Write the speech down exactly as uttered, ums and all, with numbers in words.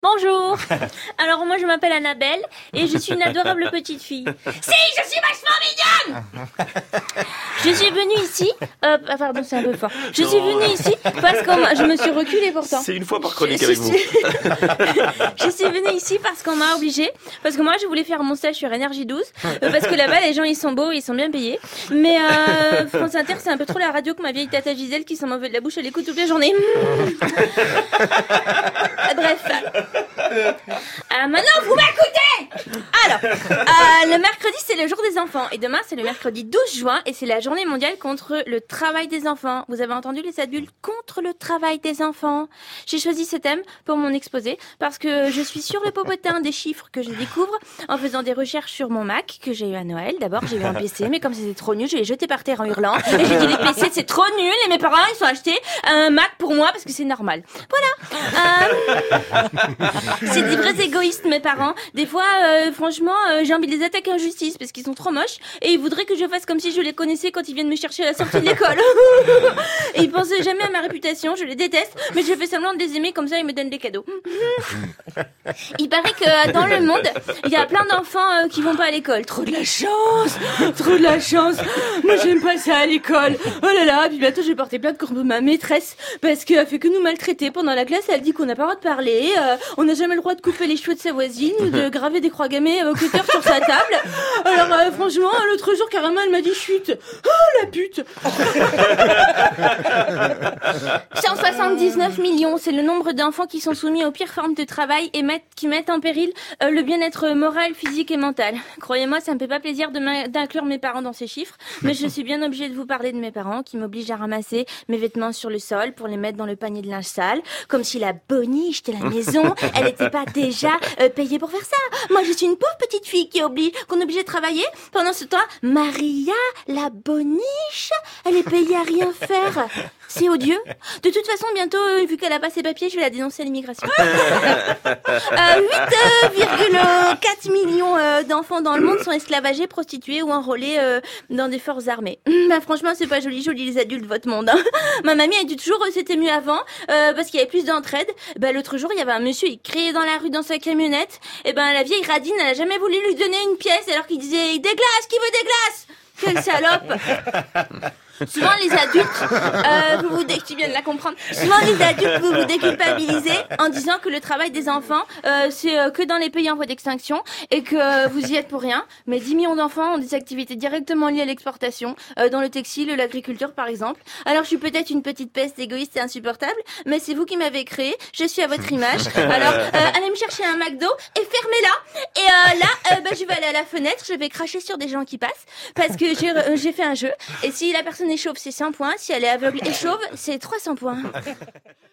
Bonjour. Alors moi je m'appelle Annabelle et je suis une adorable petite fille. Si, je suis vachement mignonne. Je suis venue ici, euh, ah, pardon c'est un peu fort. Je suis venue ici parce qu'on m'a, je me suis reculée pourtant. C'est une fois par chronique je, avec je vous. Suis... je suis venue ici parce qu'on m'a obligée, parce que moi je voulais faire mon stage sur Énergie douze, euh, parce que là-bas les gens ils sont beaux, ils sont bien payés. Mais euh, France Inter c'est un peu trop la radio que ma vieille tata Gisèle qui s'en mauvais de la bouche, elle écoute toute la journée. Bref. Euh, maintenant, vous m'écoutez. Alors, euh, le mercredi, c'est le jour des enfants. Et demain, c'est le mercredi douze juin. Et c'est la journée mondiale contre le travail des enfants. Vous avez entendu, les adultes, contre le travail des enfants. J'ai choisi ce thème pour mon exposé parce que je suis sur le popotin des chiffres que je découvre en faisant des recherches sur mon Mac que j'ai eu à Noël. D'abord, j'ai eu un P C, mais comme c'était trop nul, je l'ai jeté par terre en hurlant. Et j'ai dit, les P C, c'est trop nul. Et mes parents, ils sont achetés un Mac pour moi parce que c'est normal. Voilà. Euh... C'est des vrais égoïstes, mes parents. Des fois, euh, franchement, euh, j'ai envie de les attaquer en justice parce qu'ils sont trop moches et ils voudraient que je fasse comme si je les connaissais quand ils viennent me chercher à la sortie de l'école. Et ils pensent jamais à ma réputation, je les déteste, mais je fais semblant de les aimer, comme ça ils me donnent des cadeaux. Il paraît que dans le monde, il y a plein d'enfants euh, qui vont pas à l'école. Trop de la chance, trop de la chance. Moi, j'aime pas ça à l'école. Oh là là, puis bientôt je vais porter plainte contre ma maîtresse parce qu'elle fait que nous maltraiter pendant la classe. Elle dit qu'on n'a pas le droit de parler. Euh, on n'a jamais le droit de couper les cheveux de sa voisine ou de graver des croix gammées au cutter sur sa table. Alors euh, franchement, l'autre jour carrément elle m'a dit chute. Oh la pute. cent soixante-dix-neuf millions, c'est le nombre d'enfants qui sont soumis aux pires formes de travail et mettent, qui mettent en péril euh, le bien-être moral, physique et mental. Croyez-moi, ça me fait pas plaisir de d'inclure mes parents dans ces chiffres, mais je suis bien obligée de vous parler de mes parents qui m'obligent à ramasser mes vêtements sur le sol pour les mettre dans le panier de linge sale, comme si la boniche de la maison elle n'était pas déjà euh, payée pour faire ça. Moi, je suis une pauvre petite fille qui oblige, qu'on est obligée de travailler. Pendant ce temps, Maria, la boniche, elle est payée à rien faire. C'est odieux. De toute façon, bientôt, euh, vu qu'elle a pas ses papiers, je vais la dénoncer à l'immigration. euh, huit virgule quatre millions euh, d'enfants dans le monde sont esclavagés, prostitués ou enrôlés euh, dans des forces armées. Bah, franchement, c'est pas joli, joli les adultes, votre monde. Hein. Ma mamie a dit toujours euh, c'était mieux avant, euh, parce qu'il y avait plus d'entraide. Bah, l'autre jour, il y avait un monsieur, il criait dans la rue dans sa camionnette. Et ben, la vieille radine, elle a jamais voulu lui donner une pièce alors qu'il disait des glaces, qui veut des glaces? Quelle salope! Souvent les adultes, euh, vous vous dé- tu viens de la comprendre. Souvent les adultes, vous vous déculpabilisez en disant que le travail des enfants, euh, c'est euh, que dans les pays en voie d'extinction et que euh, vous y êtes pour rien. Mais dix millions d'enfants ont des activités directement liées à l'exportation, euh, dans le textile, l'agriculture par exemple. Alors je suis peut-être une petite peste égoïste et insupportable, mais c'est vous qui m'avez créé. Je suis à votre image. Alors euh, allez me chercher un McDo et fermez-la. Et euh, là, euh, bah, je vais aller à la fenêtre, je vais cracher sur des gens qui passent parce que j'ai, euh, j'ai fait un jeu. Et si la personne est chauve, c'est cent points. Si elle est aveugle et chauve, c'est trois cents points.